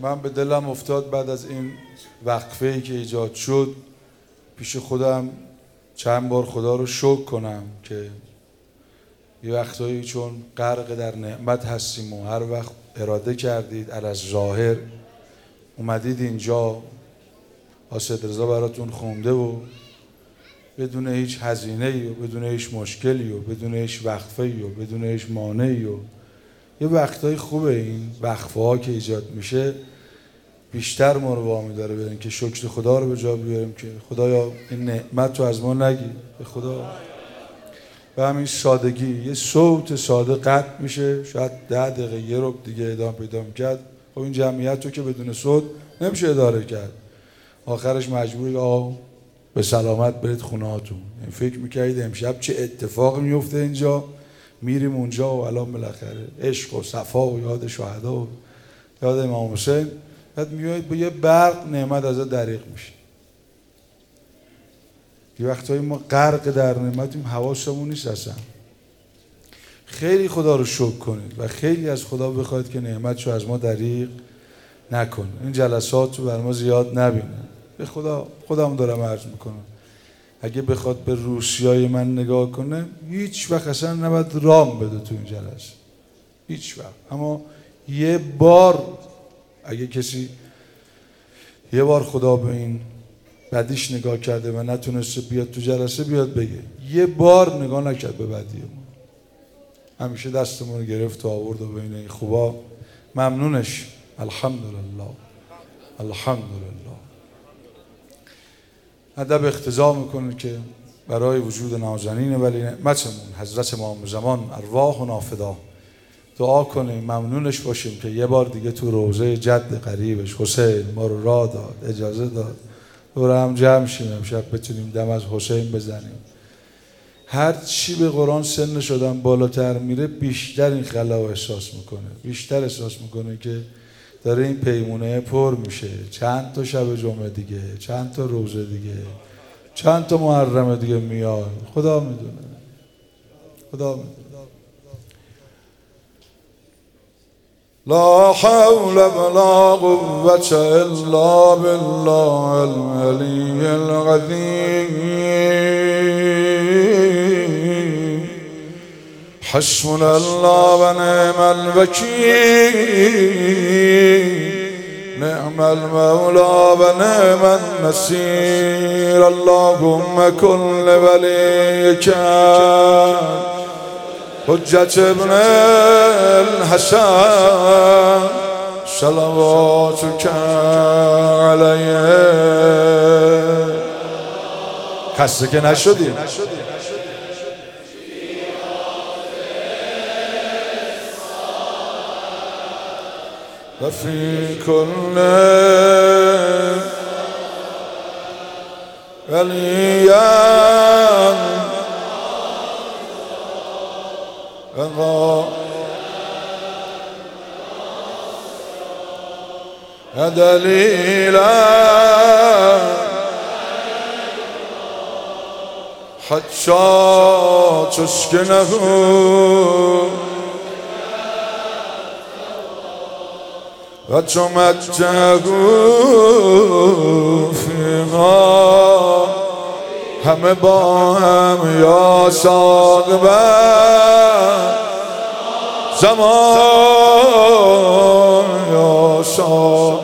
من به دلم افتاد بعد از این وقفه‌ای که ایجاد شد پیش خودم چند بار خدا رو شکر کنم که یه وقتایی چون غرق در نعمت هستیم و هر وقت اراده کردید علی ظاهر اومدید اینجا حاسد رضا براتون خونده و بدون هیچ هزینه‌ای و بدون هیچ مشکلی و بدون هیچ وقفه‌ای و بدون هیچ مانعی و یه وقتای خوبه این وقفه‌ها که ایجاد میشه بیشتر ما رو وامی داره بریم که شکر خدا رو به جا بیاریم که خدایا این نعمت رو از ما نگیر به خدا. و همین سادگی یه صوت ساده قطع میشه، شاید 10 دقیقه یه ربع دیگه ادامه پیدا می‌کرد. خب این جمعیت رو که بدون صوت نمیشه اداره کرد، آخرش مجبوری آقا به سلامت برید خونه‌هاتون. این فکر می‌کردید امشب چه اتفاقی میفته اینجا، میریم اونجا و الان بالاخره عشق و صفا و یاد شهدا و یاد امام حسین، بعد میایید با یه برق نعمت ازت دریغ میشه. یه وقتایی ما غرق در نعمتیم حواسمون نیست اصلا. خیلی خدا رو شکر کنید و خیلی از خدا بخواید که نعمتشو از ما دریغ نکنه. این جلسات رو بر ما زیاد نبینه. به خودم دارم عرض میکنم اگه بخواد به روسیای من نگاه کنه هیچ وقت اصلا نباید رام بده تو این جلسه، هیچ وقت. اما یه بار اگه کسی یه بار خدا به این بدیش نگاه کرده و نتونسته بیاد تو جلسه بیاد بگه یه بار نگاه نکرد به بدی ما، همیشه دستمون رو گرفت و آورد و بین این خوبا ممنونش. الحمدلله الحمدلله. ادب اقتضا میکنه که برای وجود نازنین ولی نعمتمون حضرت امام زمان ارواح و نافدا دعا کنیم ممنونش باشیم که یه بار دیگه تو روضه جد قریبش حسین ما رو راه داد، اجازه داد دور هم جمع شیم امشب بتونیم دم از حسین بزنیم. هر چی به قرآن سن شدن بالاتر میره بیشتر این خلا احساس میکنه، بیشتر احساس میکنه که داره این پیمونه پر میشه. چند تا شب جمعه دیگه، چند تا روزه دیگه، چند تا محرم دیگه میاد، خدا میدونه، خدا میدونه. لا حول ولا قوة الا بالله العلي العظيم. حسبنا الله ونعم الوكيل، نعم المولى ونعم النصير. اللهم كن لوليك حجة ابن الحسن صلواتك علیه. خسته که نشدیم. و فی کل ولیان دلیلا حتی تسکنه و تمتعه فیها. همه با هم یا صاحب زمان یا صاحب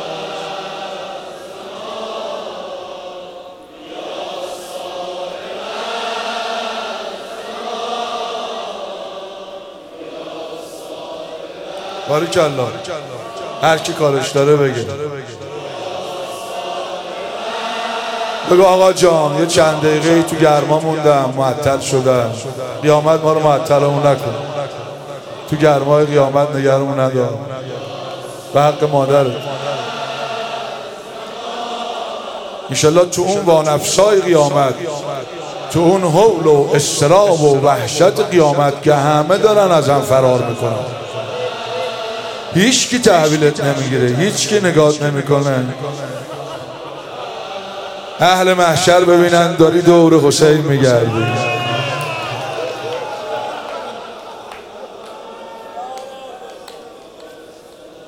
باریکالله. هر کی کارش داره بگه. بگو آقا جان یه چند دقیقه تو گرما موندم، معطل شدم، قیامت ما رو معطلمون نکن، تو گرمای قیامت نگرمون ندار به حق مادر. انشالله تو اون وانفسای قیامت، تو اون هول و اضطراب و وحشت قیامت که همه دارن از هم فرار میکنن، هیچ کی تحویلت نمیگیره، هیچ کی نگات نمیکنه، اهل محشر ببینن داری دور حسین میگردی.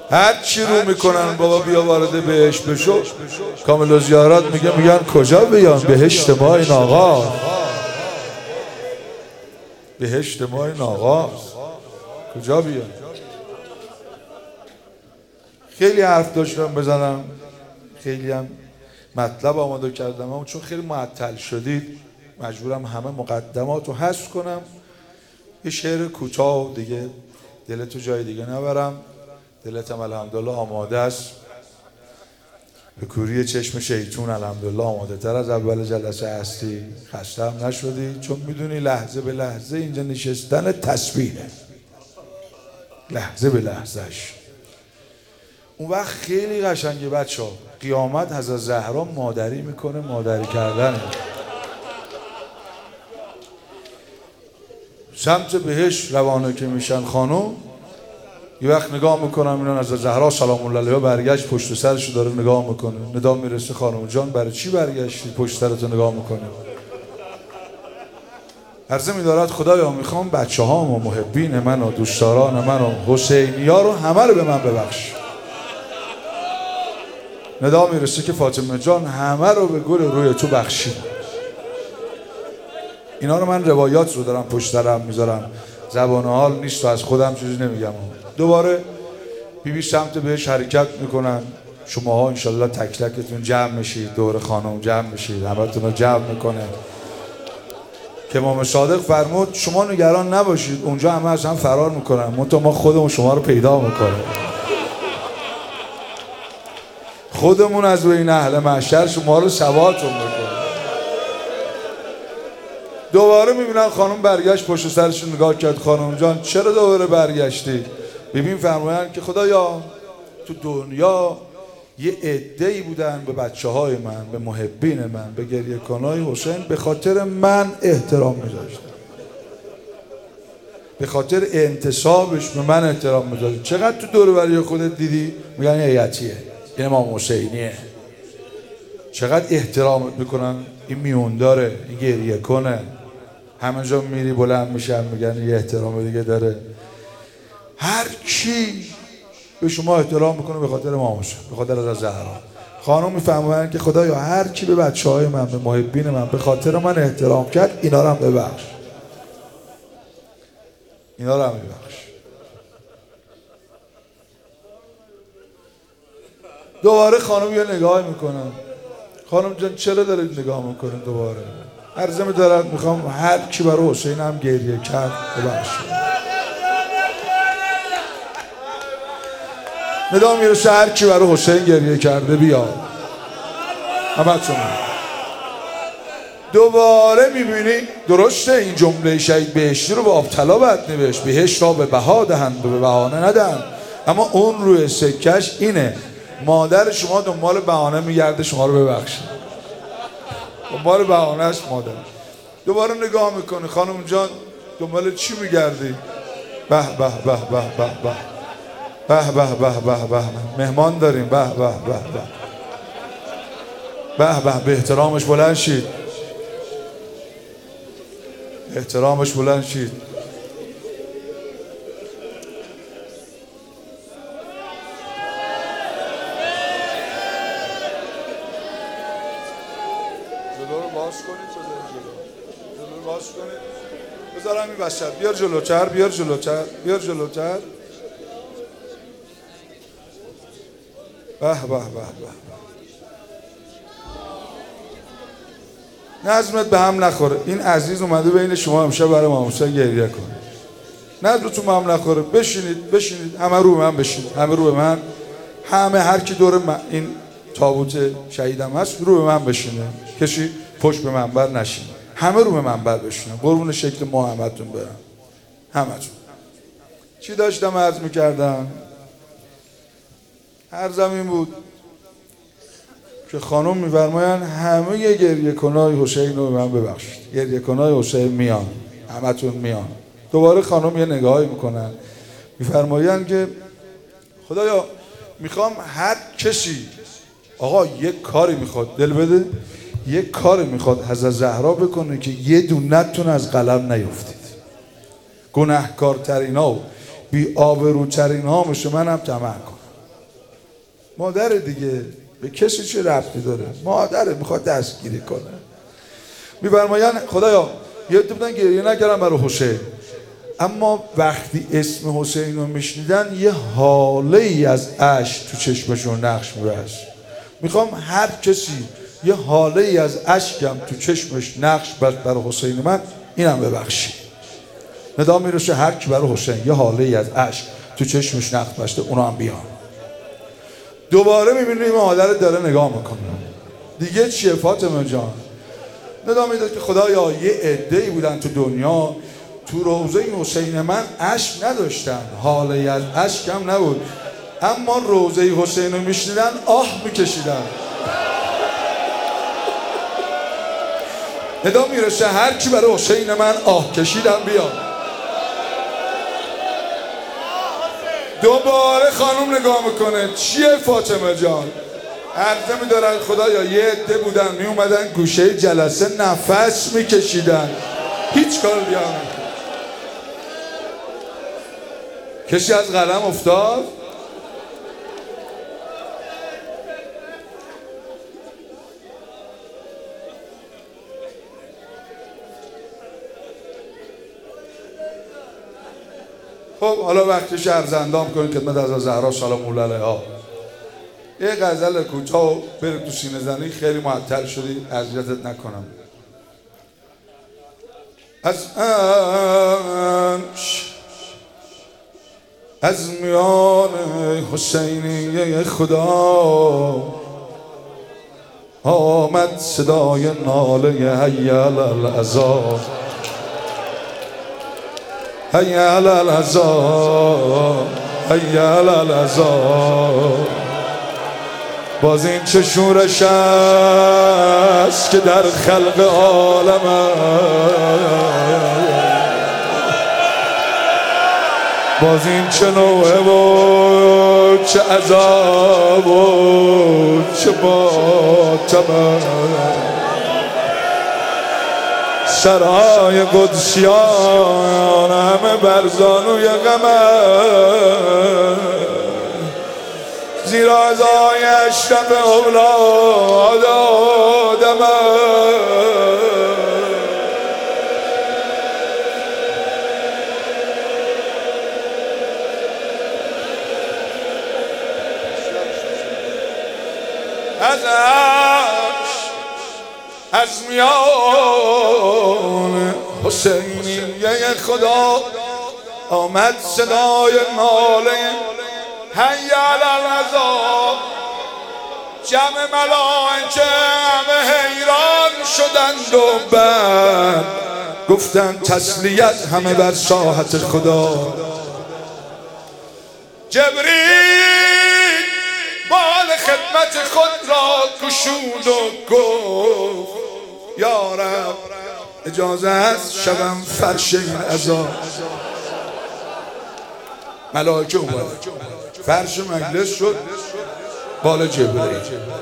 هر چی رو میکنن بابا بیا وارد بهشت بشو. کامل الزیارات میگن کجا بیان؟ بهشت ما این آقا، بهشت ما این آقا، کجا بیان؟ خیلی حرف داشتم بزنم، خیلی هم مطلب آماده کردم، اما چون خیلی معطل شدید مجبورم همه مقدمات رو حذف کنم. یه شعر کوتاه دیگه دلتو جای دیگه نبرم. دلتم الحمدلله آماده است، به کوری چشم شیطون الحمدلله آماده تر از اول جلسه هستی. خسته هم نشدی، چون میدونی لحظه به لحظه اینجا نشستن تسبیحه، لحظه به لحظهش. اون وقت خیلی قشنگه بچه ها. قیامت حضرت زهرا مادری میکنه، مادری کردنه. سمت بهش روانه که میشن خانم، یه وقت نگاه میکنم اینا حضرت زهرا سلام الله علیها برگشت پشت سرشو داره نگاه میکنه. ندا میرسه خانم جان برای چی برگشتی پشت سرتو نگاه میکنه؟ عرضه میدارد خدایا میخوام بچه هام و محبین من و دوستداران من و حسینیا رو همه رو به من ببخش. ندا میرسه که فاطمه جان همه رو به گل روی تو بخشی. اینا رو من روایات رو دارم پشت سرم میذارم، زبان حال نیست و از خودم چیزی نمیگم. دوباره بیبی سمت بهش حرکت میکنن. شماها انشالله تک تکتون جمع میشید، دور خانم جمع میشید، همتون رو جمع میکنه. که امام صادق فرمود شما نگران نباشید، اونجا همه از هم فرار میکنن، منتها ما خودمون شما رو پیدا میکنه. خودمون از بین اهل محشر شما رو سواتون میکنه. دوباره میبینن خانم برگشت پشت سرش نگاه کرد. خانم جان چرا دوباره برگشتی؟ ببین فرمایند که خدایا تو دنیا یه عده‌ای بودن به بچه های من، به محبین من، به گریه کنای حسین به خاطر من احترام میذاشتن، به خاطر انتسابش به من احترام میذاشتن. چقدر تو دور و بری خودت دیدی میگن هیئتیه، این امام حسینیه، چقدر احترامت میکنن، این میون داره، این گریه کنه. همه جا میری بلند میشن میگن یه احترام دیگه داره. هر کی به شما احترام میکنه به خاطر امام حسین، به خاطر حضرت زهرا. خانم میفهمن که خدایا هر کی به بچهای من، به محبین من به خاطر من احترام کرد اینا رو هم ببخش، اینا رو هم ببخش. دوباره خانم یه نگاه میکنن. خانم جان چرا دارید نگاه میکنید؟ دوباره عرضه میدارد میخوام هر کی برای حسین هم گریه کرد ببخشید. ندا میرسه هر کی برای حسین گریه کرده بیاد. همتون دوباره میبینی درسته این جمله شهید بهشتی رو به آبطلا بد نوشت، بهشت را به بها دهند و به بهانه ندهند، اما اون روی سکش اینه مادر شما دنبال بهانه میگرده شما رو ببخشید، دنبال بهانه است مادر. دوباره نگاه میکنه خانم جان دنبال چی میگردی؟ به به به به به به به به به به به مهمان داریم، به به به به به به به احترامش بلند شید، احترامش بلند شید. جلو رو باز کنید، جلو رو باز کنید، بذارم این وسط. بیار جلوتر، بیار جلوتر، بیار جلوتر. به به به به. نظمت به هم نخوره. این عزیز اومده بین شما امشب برای امام حسین گریه کنه. نظمتون به هم نخوره. بشینید بشینید، همه رو به من بشینید، همه رو به من، همه هر کی دور من این تابوت شهیدم هست رو به من بشینه، کسی پشت به منبر نشینه، همه رو به منبر بشینه. قربون شکل محمدتون برم همتون. چی داشتم عرض میکردم؟ عرضم این بود که خانم میفرماین همه گریه کنای حسین رو به من ببخشید. گریه کنای حسین میان، همتون میان. دوباره خانم یه نگاهی میکنن میفرماین که خدایا میخوام هر کسی آقا یک کاری میخواد دل بده، یک کاری میخواد حضرت زهرا بکنه که یه دونتون از قلم نیفتید. گناهکارترین ها و بی آبروترین ها مثل منم طمع کن. مادر دیگه، به کسی چه ربطی داره؟ مادره میخواد دستگیری کنه. میفرمایند خدایا یه عده بودن گریه نکردن برای حسین، اما وقتی اسم حسین رو میشنیدن یه حاله ای از اشک تو چشمشون نقش میبست. میخوام هر کسی یه حاله ای از اشکم تو چشمش نقش بست برای حسین من، اینم ببخشی. ندا میرسه هر کی برای حسین یه حاله ای از اشک تو چشمش نقش بسته اونا هم بیان. دوباره میبینیم مادر داره نگاه میکنه. دیگه چیه فاطمه جان؟ ندا میداد که خدایا یه عده‌ای بودن تو دنیا تو روضه حسین من اشک نداشتن، حاله از اشک هم نبود، اما روضه حسین رو میشنیدن آه میکشیدن. ندا میرسه هر کی برای حسین من آه کشیدم بیاد. دوباره خانم نگاه میکنه چیه فاطمه جان؟ عرضه میدارن خدایا یه عده بودن میومدن گوشه جلسه نفس میکشیدن، هیچ کار دیگه هم. کسی از قلم افتاد؟ خب حالا وقتش عرض اندام کنید خدمت از زهرا سلام الله علیها. یه غزل کوتاه بریم تو سینه زنی، خیلی معطل شدی اذیتت نکنم. از میان حسینی خدا آمد صدای ناله حی علی العزا، حی علی العزا، حی علی العزا. باز این چه شورش است که در خلق عالم، باز این چه نوعه و چه عذاب و چه باطمه. سرای قدسیان همه بر زانوی غمه، زیرا ازای اشرف اولاد آدمه. از میان حسینیه خدا آمد صدای ناله حی علی العزا. جمع ملائکه همه حیران شدند و بعد گفتند تسلیت همه بر ساحت خدا. جبریل بال خدمت خود را گشود و گفت یا رب اجازه است شوم فرش این عزا. ملائکه اومد، فرش مجلس شد بال جبریل.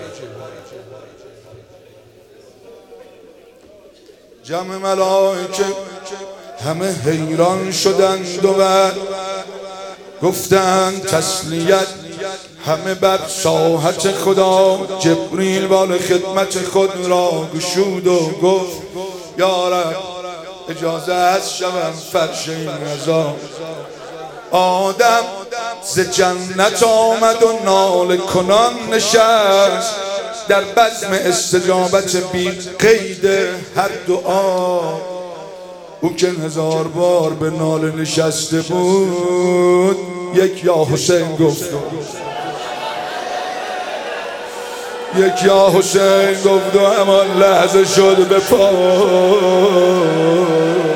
جمع ملائکه همه حیران شدند و بعد گفتند تسلیت همه بر ساحت خدا. جبریل بال خدمت خود را گشود و گفت یا رب اجازه است شوم فرش این عزا. آدم ز جنت آمد و ناله کنان نشست، در بزم استجابت بی قید هر دعا. او که 1000 بار به ناله نشسته بود یک یا حسین گفت، یک یا حسین گفت و همان لحظه شد به پا.